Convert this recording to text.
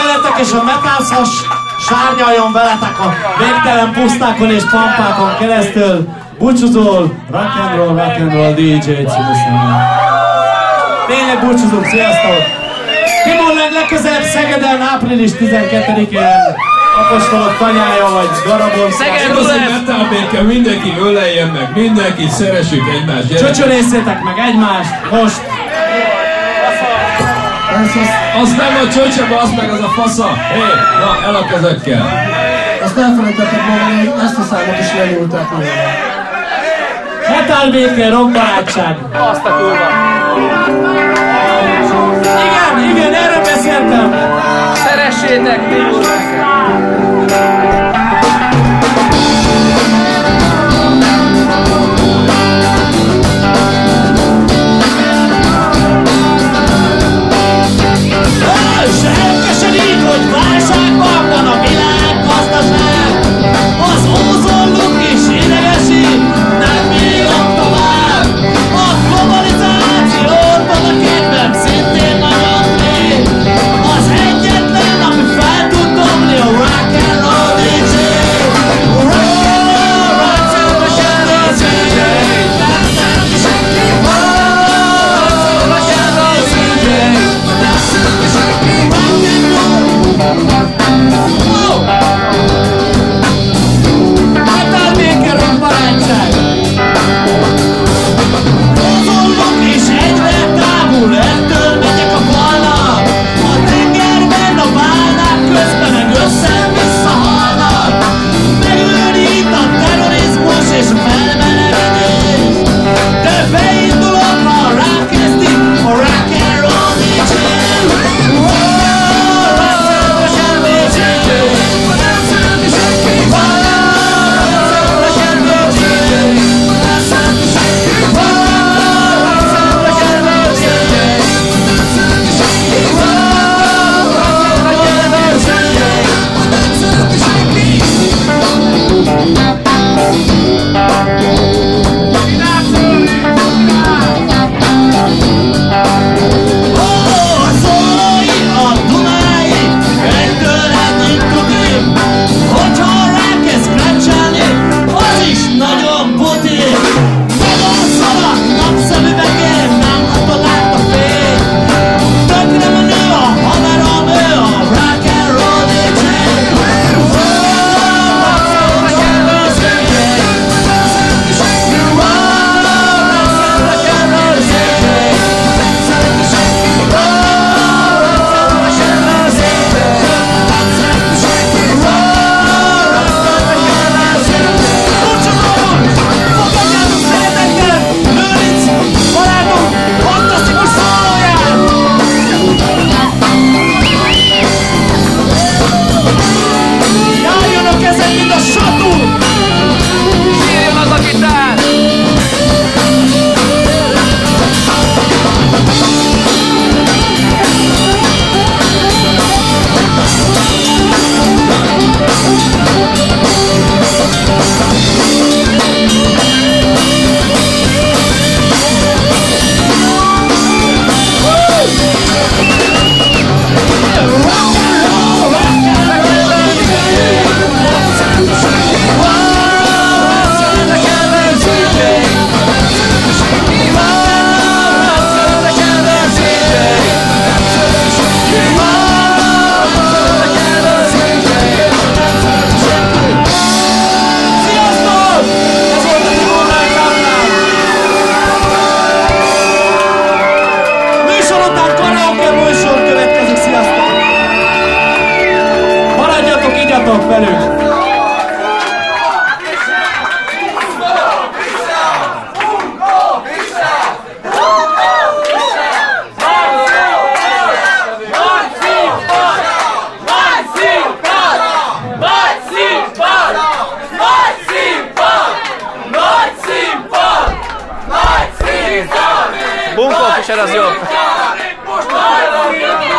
veletek, és a metászas sárnyaljon veletek a végtelen pusztákon és pampákon keresztül. Búcsúzol, rock and roll DJ című számon. Tényleg búcsúzunk, sziasztok! Timon legközelebb Szegeden, április 12-én apostolok tanyája vagy darabon. Szeged Metalbéke, mindenki öleljen meg, mindenki szeressük egymást. Csöcsörészétek meg egymást, most! Az nem a csöcse, az meg az a fasza! Hé, na, el a kezekkel! Azt elfelejtettek mondani, hogy ezt a számot is lenyúlták volna. Metalbéke, rockbarátság! Azt a kurva! Igen, erről beszéltem! Szeressétek, Timur! Hogy válságban van a világgazdaság, az ózonluk is idegesít, nem bírom tovább. A globalizációban a képem szintén nagyon mély, az egyetlen, ami fel tud dobni a rock and roll DJ. Rock and roll DJ. Metalbéke, rockbarátság! Ózonluk is egyre távol, ettől megyek a falnak. A tengerben a bálnák közben meg össze-vissza halnak. Megölni itt a terrorizmus és a felmelegedés. De beindulok, ha rám kezdik a rock and roll DJ. Velünk! Bunkófischer az jobb!